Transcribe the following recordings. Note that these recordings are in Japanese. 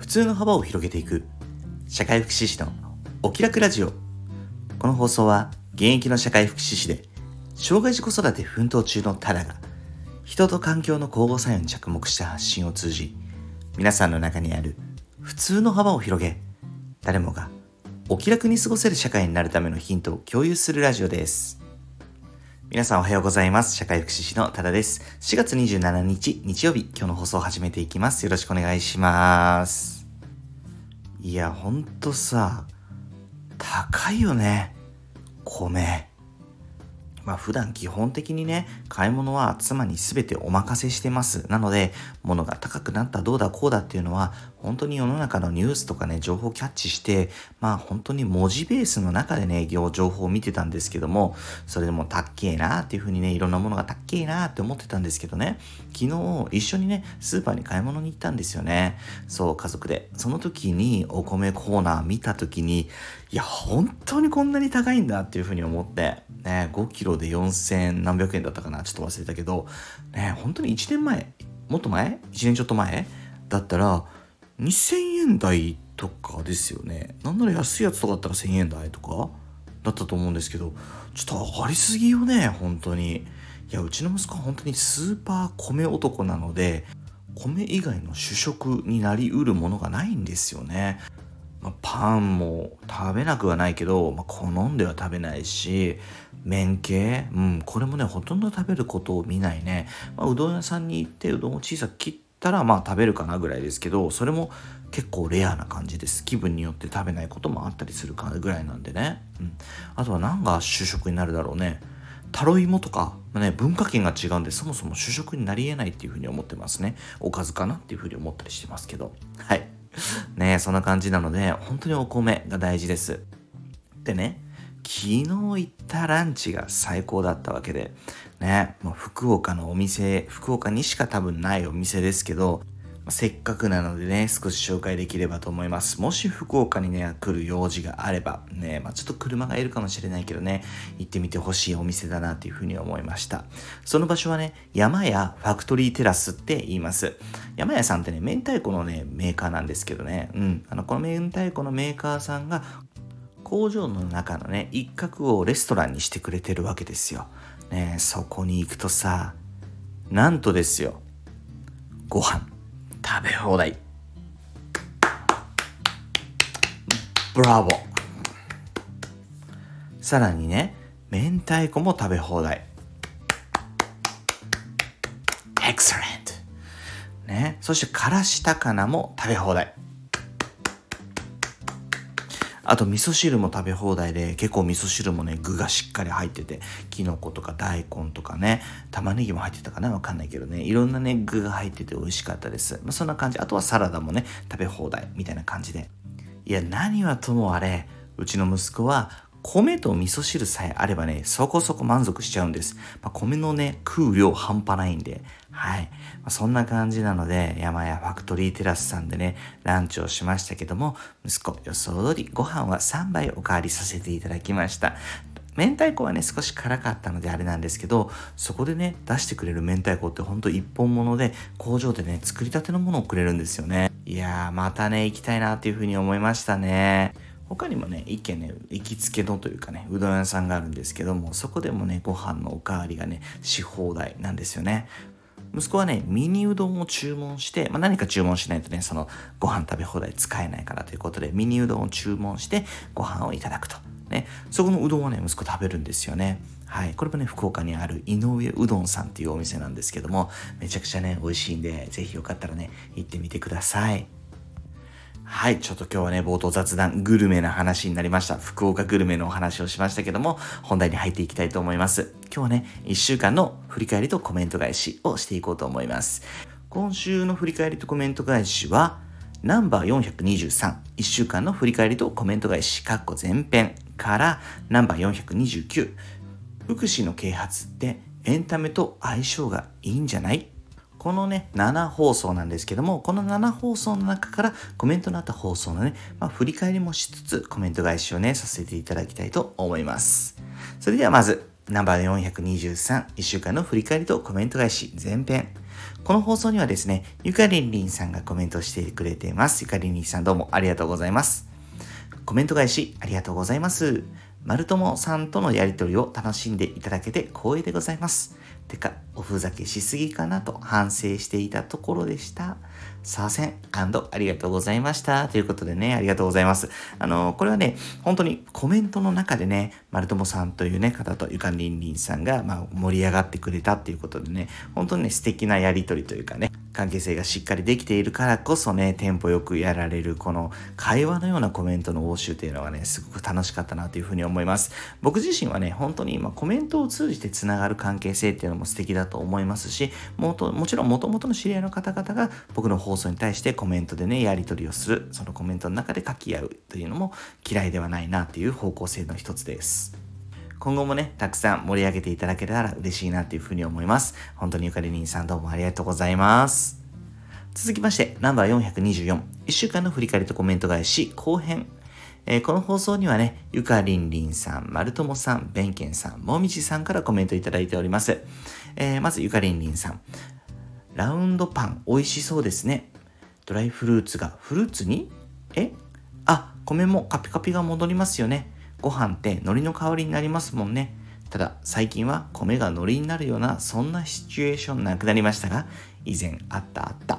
通の幅を広げていく社会福祉士のお気楽ラジオ。この放送は現役の社会福祉士で障害児子育て奮闘中のタラが人と環境の交互作用に着目した発信を通じ、皆さんの中にある普通の幅を広げ、誰もがお気楽に過ごせる社会になるためのヒントを共有するラジオです。皆さんおはようございます。社会福祉士のタラです。4月27日日曜日、今日の放送を始めていきます。よろしくお願いします。いや、ほんとさ、高いよね、米。普段基本的にね、買い物は妻に全てお任せしてます。なので、物が高くなったどうだこうだっていうのは、本当に世の中のニュースとかね、情報をキャッチして、本当に文字ベースの中でね、情報を見てたんですけども、それでもたっけえなっていう風にね、いろんなものがたっけえなって思ってたんですけどね、昨日一緒にね、スーパーに買い物に行ったんですよね。そう、家族で。その時にお米コーナー見た時に、いや、本当にこんなに高いんだっていう風に思って、ね、5キロで4000何百円だったかな、ちょっと忘れたけど、ね、本当に1年前、もっと前 ?1 年ちょっと前だったら、2000円台とかですよね。なんなら安いやつとかだったら1000円台とかだったと思うんですけど、ちょっと上がりすぎよね、本当に。いや、うちの息子は本当にスーパー米男なので、米以外の主食になりうるものがないんですよね。パンも食べなくはないけど、好んでは食べないし、麺系、これもね、ほとんど食べることを見ないね。うどん屋さんに行ってうどんを小さく切ったら食べるかなぐらいですけど、それも結構レアな感じです。気分によって食べないこともあったりするぐらいなんでね。あとは何が主食になるだろうね。タロイモとか、文化圏が違うんで、そもそも主食になり得ないっていうふうに思ってますね。おかずかなっていうふうに思ったりしてますけど。はい。ね、そんな感じなので、本当にお米が大事です。でね、昨日行ったランチが最高だったわけで、ね、福岡のお店、福岡にしか多分ないお店ですけど、せっかくなのでね、少し紹介できればと思います。もし福岡にね、来る用事があれば、ね、ちょっと車がいるかもしれないけどね、行ってみてほしいお店だなというふうに思いました。その場所はね、山屋ファクトリーテラスって言います。山屋さんってね、明太子のね、メーカーなんですけどね、この明太子のメーカーさんが、工場の中のね、一角をレストランにしてくれてるわけですよ。ね、そこに行くとさ、なんとですよ、ご飯食べ放題。ブラボー。さらにね、明太子も食べ放題。エクセレント。ね、そしてからし高菜も食べ放題。あと味噌汁も食べ放題で、結構味噌汁もね、具がしっかり入ってて、キノコとか大根とかね、玉ねぎも入ってたかな、わかんないけどね、いろんなね、具が入ってて美味しかったです。そんな感じ。あとはサラダもね、食べ放題みたいな感じで。いや、何はともあれ、うちの息子は米と味噌汁さえあればね、そこそこ満足しちゃうんです。米のね、食う量半端ないんで。はい。そんな感じなので、山屋ファクトリーテラスさんでね、ランチをしましたけども、息子予想通りご飯は3杯おかわりさせていただきました。明太子はね、少し辛かったのであれなんですけど、そこでね、出してくれる明太子ってほんと一本物で、工場でね、作りたてのものをくれるんですよね。いやー、またね、行きたいなっていうふうに思いましたね。他にもね、一軒ね、行きつけのというかね、うどん屋さんがあるんですけども、そこでもね、ご飯のおかわりがね、し放題なんですよね。息子はね、ミニうどんを注文して、何か注文しないとね、そのご飯食べ放題使えないからということで、ミニうどんを注文してご飯をいただくと。ね、そこのうどんはね、息子食べるんですよね。はい。これもね、福岡にある井上うどんさんっていうお店なんですけども、めちゃくちゃね、美味しいんで、ぜひよかったらね、行ってみてください。はい、ちょっと今日はね、冒頭雑談、グルメな話になりました。福岡グルメのお話をしましたけども、本題に入っていきたいと思います。今日はね、1週間の振り返りとコメント返しをしていこうと思います。今週の振り返りとコメント返しは、ナンバー423、1週間の振り返りとコメント返し、前編から、ナンバー429、福祉の啓発ってエンタメと相性がいいんじゃない？このね、7放送なんですけども、この7放送の中からコメントのあった放送のね、振り返りもしつつコメント返しをね、させていただきたいと思います。それではまず、 ナンバー423、1週間の振り返りとコメント返し前編。この放送にはですね、ゆかりんりんさんがコメントしてくれています。ゆかりんりんさんどうもありがとうございます。コメント返しありがとうございます。丸友さんとのやりとりを楽しんでいただけて光栄でございます。てか、おふざけしすぎかなと反省していたところでした。さあせん、ありがとうございました。ということでね、ありがとうございます。これはね、本当にコメントの中でね、丸友さんというね、方とゆかりんりんさんが、盛り上がってくれたっていうことでね、本当にね、素敵なやりとりというかね、関係性がしっかりできているからこそね、テンポよくやられるこの会話のようなコメントの応酬っていうのがね、すごく楽しかったなというふうに思います。僕自身はね、本当に今コメントを通じてつながる関係性っていうのも素敵だと思いますし、もちろん元々の知り合いの方々が僕の放送に対してコメントでね、やり取りをする、そのコメントの中で書き合うというのも嫌いではないなっていう方向性の一つです。今後もね、たくさん盛り上げていただけたら嬉しいなっていうふうに思います。本当にゆかりりんさんどうもありがとうございます。続きまして、ナンバー424、1週間の振り返りとコメント返し後編。この放送にはね、ゆかりんりんさん、丸友さん、べんけんさん、もみじさんからコメントいただいております。まずゆかりんりんさん。ラウンドパン美味しそうですね。ドライフルーツがフルーツに？米もカピカピが戻りますよね。ご飯って海苔の代わりになりますもんね。ただ最近は米が海苔になるようなそんなシチュエーションなくなりましたが、以前あった。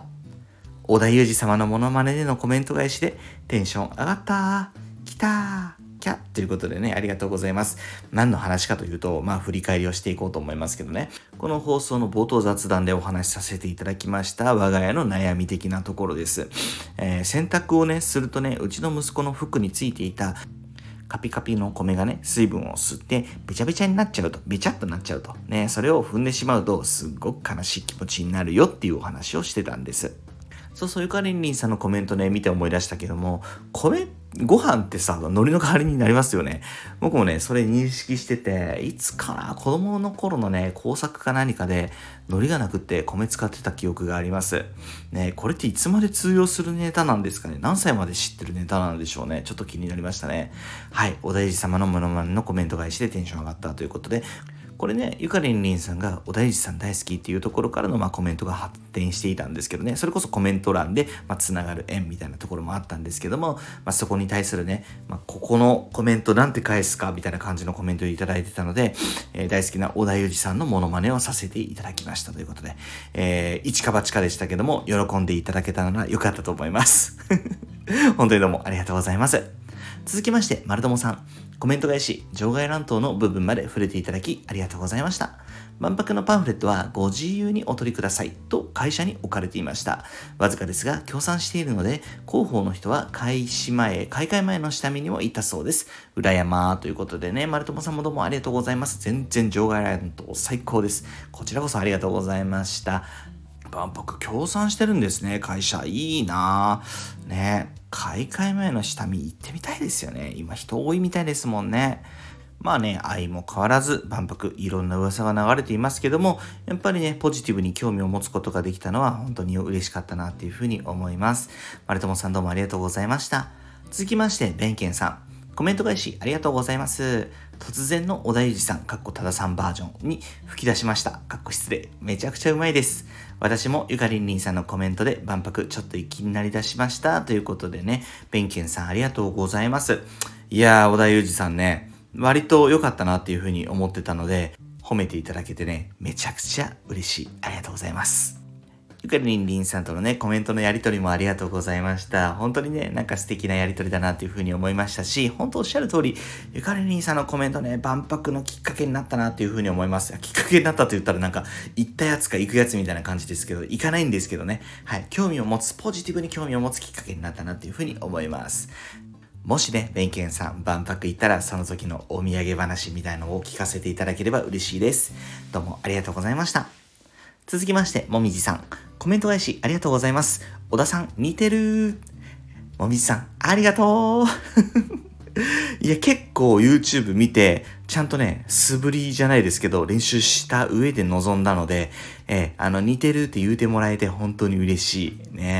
織田裕二様のモノマネでのコメント返しでテンション上がったー、来たー、キャッということでね、ありがとうございます。何の話かというと、振り返りをしていこうと思いますけどね。この放送の冒頭雑談でお話しさせていただきました我が家の悩み的なところです。洗濯をね、するとね、うちの息子の服についていたカピカピの米がね、水分を吸ってべちゃべちゃになっちゃうと、べちゃっとなっちゃうと。ね、それを踏んでしまうと、すっごく悲しい気持ちになるよっていうお話をしてたんです。そう、ゆかりんりんさんのコメントね、見て思い出したけども、ご飯ってさ、海苔の代わりになりますよね。僕もね、それ認識してて、いつかな、子供の頃のね、工作か何かで、海苔がなくって米使ってた記憶があります。ね、これっていつまで通用するネタなんですかね。何歳まで知ってるネタなんでしょうね。ちょっと気になりましたね。はい、お大師様のモノマネのコメント返しでテンション上がったということで、これね、ゆかりんりんさんがお大師さん大好きっていうところからのコメントが発展していたんですけどね、それこそコメント欄でつながる縁みたいなところもあったんですけども、そこに対するね、ここのコメントなんて返すかみたいな感じのコメントをいただいてたので、大好きな小田裕二さんのモノマネをさせていただきましたということで、一か八かでしたけども、喜んでいただけたのは良かったと思います。本当にどうもありがとうございます。続きまして、丸友さん。コメント返し、場外乱闘の部分まで触れていただきありがとうございました。万博のパンフレットはご自由にお取りくださいと会社に置かれていました。わずかですが協賛しているので、広報の人は開会前の下見にも行ったそうです。裏山ということでね、丸友さんもどうもありがとうございます。全然場外乱闘最高です。こちらこそありがとうございました。万博協賛してるんですね、会社。いいなぁ。ね、開会前の下見行ってみたいですよね。今人多いみたいですもんね。愛も変わらず万博いろんな噂が流れていますけども、やっぱりね、ポジティブに興味を持つことができたのは本当に嬉しかったなっていうふうに思います。丸友さんどうもありがとうございました。続きまして、弁慶さん。コメント返しありがとうございます。突然の小田裕二さん、多田さんバージョンに吹き出しました。失礼。めちゃくちゃうまいです。私もゆかりんりんさんのコメントで万博ちょっと気になりだしましたということでね、弁慶さんありがとうございます。いやー、小田裕二さんね、割と良かったなっていうふうに思ってたので、褒めていただけてね、めちゃくちゃ嬉しい。ありがとうございます。ゆかりんりんさんとのね、コメントのやりとりもありがとうございました。本当にね、素敵なやりとりだなっていうふうに思いましたし、本当おっしゃる通り、ゆかりんさんのコメントね、万博のきっかけになったなっていうふうに思います。きっかけになったと言ったら行ったやつか行くやつみたいな感じですけど、行かないんですけどね、はい、ポジティブに興味を持つきっかけになったなっていうふうに思います。もしね、弁慶さん、万博行ったらその時のお土産話みたいのを聞かせていただければ嬉しいです。どうもありがとうございました。続きまして、もみじさん。コメント返しありがとうございます。小田さん、似てる。もみじさん、ありがとう。いや、結構 YouTube 見て、ちゃんとね、素振りじゃないですけど、練習した上で臨んだので、似てるって言うてもらえて本当に嬉しいね。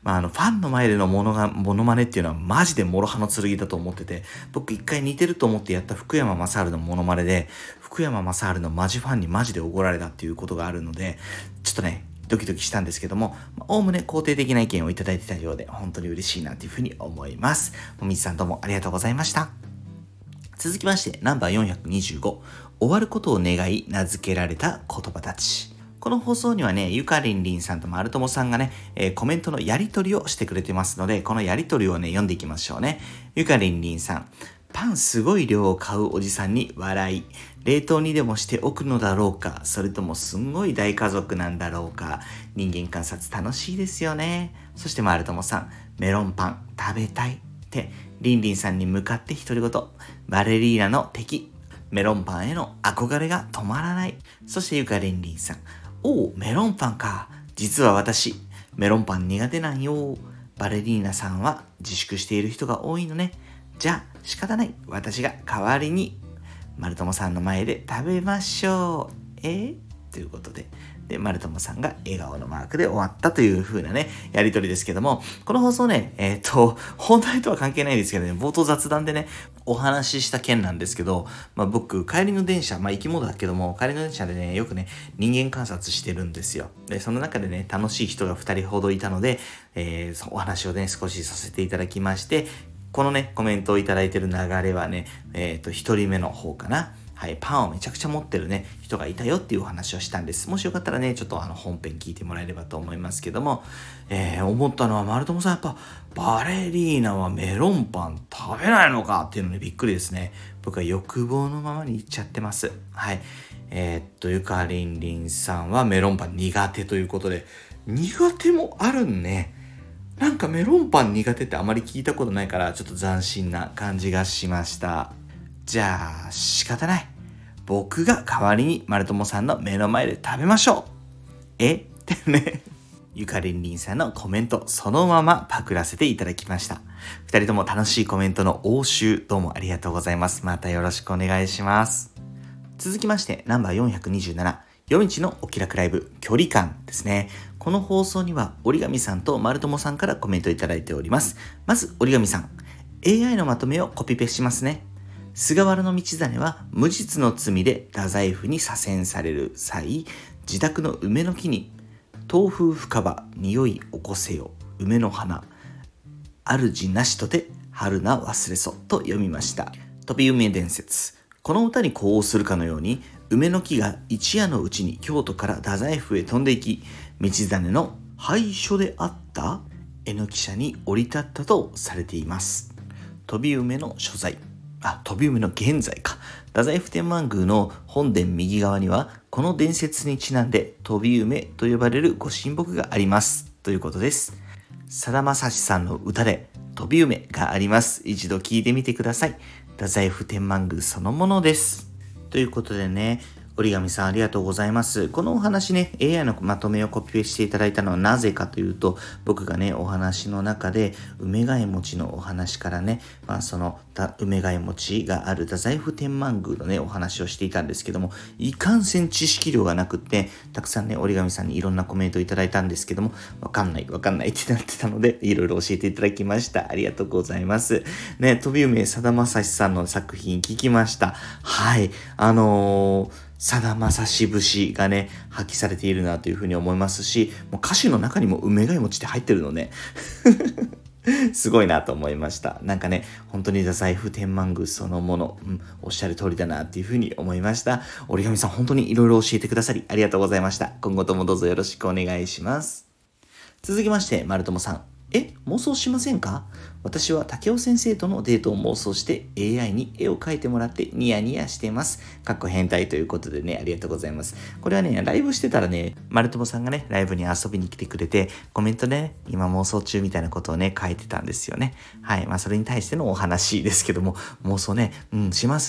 ファンの前でのモノマネっていうのはマジで諸刃の剣だと思ってて、僕一回似てると思ってやった福山雅治のモノマネで、福山雅治のマジファンにマジでおごられたっていうことがあるので、ちょっとね、ドキドキしたんですけども、おおむね肯定的な意見をいただいてたようで、本当に嬉しいなというふうに思います。もみじさんどうもありがとうございました。続きまして、ナンバー425、終わることを願い名付けられた言葉たち。この放送にはね、ゆかりんりんさんとまるともさんがね、コメントのやり取りをしてくれてますので、このやり取りをね、読んでいきましょうね。ゆかりんりんさん、パンすごい量を買うおじさんに笑い、冷凍にでもしておくのだろうか、それともすんごい大家族なんだろうか。人間観察楽しいですよね。そしてまるともさん、メロンパン食べたいってりんりんさんに向かって独り言、バレリーナの敵、メロンパンへの憧れが止まらない。そしてゆかりんりんさん、おうメロンパンか、実は私メロンパン苦手なんよ。バレリーナさんは自粛している人が多いのね。じゃあ仕方ない、私が代わりにまるともさんの前で食べましょう。ということで、まるともさんが笑顔のマークで終わったという風なね、やりとりですけども、この放送ね、本題とは関係ないですけどね、冒頭雑談でね、お話しした件なんですけど、僕、帰りの電車、生き物だけども、帰りの電車でね、よくね、人間観察してるんですよ。で、その中でね、楽しい人が2人ほどいたので、お話をね、少しさせていただきまして、このね、コメントをいただいてる流れはね、1人目の方かな。はい、パンをめちゃくちゃ持ってるね、人がいたよっていうお話をしたんです。もしよかったらね、ちょっと本編聞いてもらえればと思いますけども、思ったのは、まるともさんやっぱ、バレリーナはメロンパン食べないのかっていうのにびっくりですね。僕は欲望のままに言っちゃってます。はい。ゆかりんりんさんはメロンパン苦手ということで、苦手もあるね。なんかメロンパン苦手ってあまり聞いたことないから、ちょっと斬新な感じがしました。じゃあ仕方ない。僕が代わりにまるともさんの目の前で食べましょう。ってね。ゆかりんりんさんのコメントそのままパクらせていただきました。二人とも楽しいコメントの応酬どうもありがとうございます。またよろしくお願いします。続きましてナンバー427、夜道のお気楽ライブ距離感ですね。この放送には折紙さんとまるともさんからコメントいただいております。まず折紙さん、 AI のまとめをコピペしますね。菅原道真は無実の罪で太宰府に左遷される際、自宅の梅の木に東風深場匂い起こせよ梅の花、主なしとて春な忘れそと読みました。飛び梅伝説。この歌に呼応するかのように、梅の木が一夜のうちに京都から太宰府へ飛んでいき、道真の廃所であった榎木社に降り立ったとされています。飛び梅の所在、飛び梅の現在か。太宰府天満宮の本殿右側には、この伝説にちなんで飛び梅と呼ばれるご神木がありますということです。さだまさしさんの歌で飛び梅があります。一度聞いてみてください。太宰府天満宮そのものです。ということでね、折紙さんありがとうございます。このお話ね、AI のまとめをコピペしていただいたのはなぜかというと、僕がね、お話の中で梅ヶ枝餅のお話からね、その梅ヶ枝餅がある太宰府天満宮のね、お話をしていたんですけども、いかんせん知識量がなくって、たくさんね、折紙さんにいろんなコメントいただいたんですけども、わかんないってなってたので、いろいろ教えていただきました。ありがとうございます。ね、飛び梅さだまさしさんの作品聞きました。はい。さだまさし節がね、発揮されているなというふうに思いますし、もう歌詞の中にも梅ヶ枝餅って入ってるのね。すごいなと思いました。なんかね、本当に太宰府天満宮そのもの、おっしゃる通りだなっていうふうに思いました。折紙さん本当にいろいろ教えてくださりありがとうございました。今後ともどうぞよろしくお願いします。続きまして、まるともさん。妄想しませんか？私は竹尾先生とのデートを妄想して AI に絵を描いてもらってニヤニヤしてます。変態ということでね、ありがとうございます。これはね、ライブしてたらね、まるともさんがね、ライブに遊びに来てくれて、コメントでね、今妄想中みたいなことをね、書いてたんですよね。はい。それに対してのお話ですけども、妄想ね、します。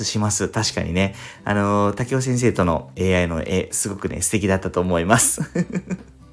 確かにね、竹尾先生との AI の絵、すごくね、素敵だったと思います。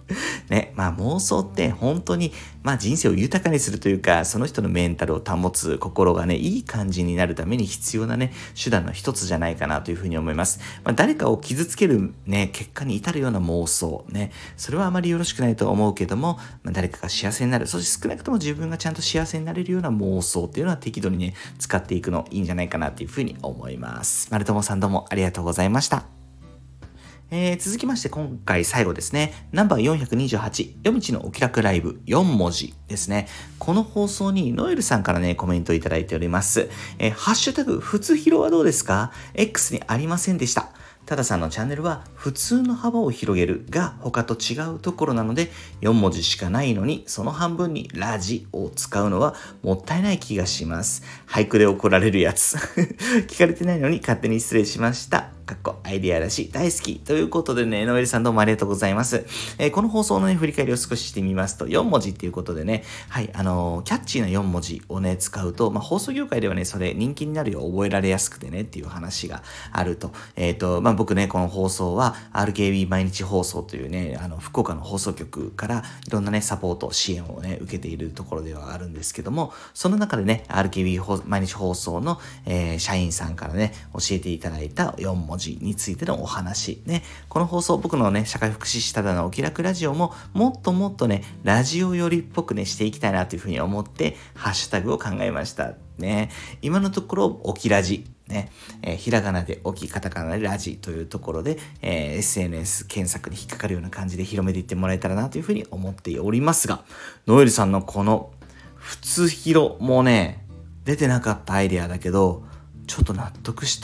ね、妄想って本当に、人生を豊かにするというか、その人のメンタルを保つ心がね、いい感じになるために必要なね、手段の一つじゃないかなというふうに思います。誰かを傷つけるね、結果に至るような妄想ね、それはあまりよろしくないと思うけども、誰かが幸せになる、そして少なくとも自分がちゃんと幸せになれるような妄想っていうのは適度にね、使っていくのいいんじゃないかなというふうに思います。丸友さんどうもありがとうございました。続きまして今回最後ですね。ナンバー428、夜道のお気楽ライブ4文字ですね。この放送にノエルさんからね、コメントいただいております。ハッシュタグ、ふつひろはどうですか？ X にありませんでした。たださんのチャンネルは普通の幅を広げるが他と違うところなので4文字しかないのにその半分にラジを使うのはもったいない気がします。俳句で怒られるやつ。聞かれてないのに勝手に失礼しました。アイディアだし大好きということでね、ノエルさんどうもありがとうございます。この放送のね、振り返りを少ししてみますと、4文字っていうことでね、はい、キャッチーな4文字をね、使うと、放送業界ではね、それ人気になるよう覚えられやすくてねっていう話があると。僕ね、この放送は RKB 毎日放送というね、福岡の放送局からいろんなね、サポート、支援をね、受けているところではあるんですけども、その中でね、RKB 毎日放送の、社員さんからね、教えていただいた4文字についてのお話ね。この放送、僕のね、社会福祉士ただのお気楽ラジオも、もっともっとね、ラジオ寄りっぽくね、していきたいなというふうに思って、ハッシュタグを考えましたね。今のところ、おきラジ。ね、ひらがなでおき、カタカナでラジというところで、SNS 検索に引っかかるような感じで広めていってもらえたらなというふうに思っておりますが、ノエルさんのこの、ふつひろもね、出てなかったアイデアだけど、ちょっと納得した。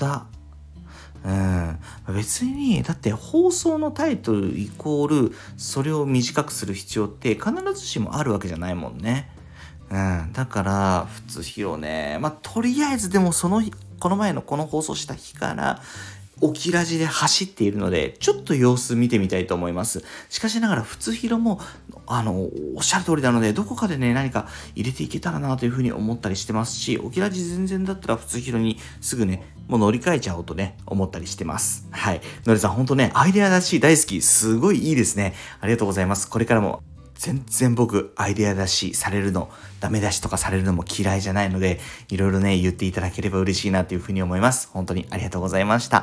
別にだって放送のタイトルイコールそれを短くする必要って必ずしもあるわけじゃないもんね。だから普通ヒロね、とりあえずでもこの前のこの放送した日からおきラジで走っているのでちょっと様子見てみたいと思います。しかしながら普通ヒロもおっしゃる通りなのでどこかでね何か入れていけたらなというふうに思ったりしてますし、おきラジ全然だったら普通ヒロにすぐねもう乗り換えちゃおうとね思ったりしてます。はい、のりさん本当ねアイデアだし大好き、すごいいいですね。ありがとうございます。これからも全然僕アイデア出しされるの、ダメ出しとかされるのも嫌いじゃないので、いろいろね言っていただければ嬉しいなというふうに思います。本当にありがとうございました。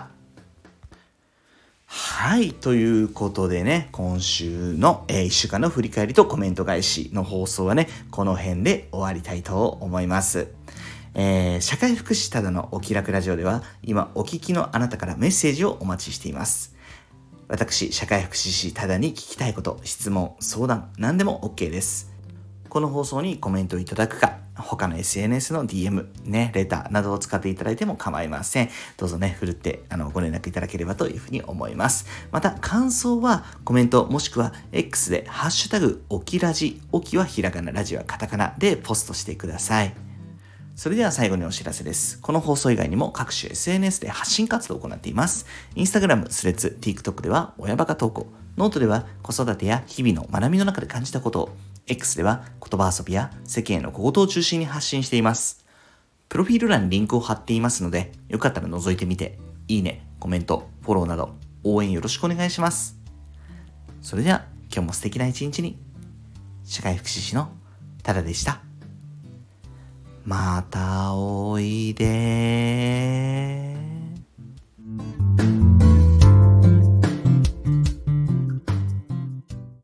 はい、ということでね、今週の、1週間の振り返りとコメント返しの放送はね、この辺で終わりたいと思います。社会福祉ただのお気楽ラジオでは、今お聞きのあなたからメッセージをお待ちしています。私、社会福祉士ただに聞きたいこと、質問、相談、何でも OK です。この放送にコメントをいただくか、他の SNS の DM、ね、レターなどを使っていただいても構いません。どうぞね、ふるってご連絡いただければというふうに思います。また、感想はコメントもしくは X でハッシュタグ、おきラジ、おきはひらがな、ラジはカタカナでポストしてください。それでは最後にお知らせです。この放送以外にも各種 SNS で発信活動を行っています。Instagram、スレッズ、TikTok では親バカ投稿、ノートでは子育てや日々の学びの中で感じたことを、X では言葉遊びや世間への小言を中心に発信しています。プロフィール欄にリンクを貼っていますので、よかったら覗いてみて、いいね、コメント、フォローなど応援よろしくお願いします。それでは今日も素敵な一日に。社会福祉士のタダでした。またおい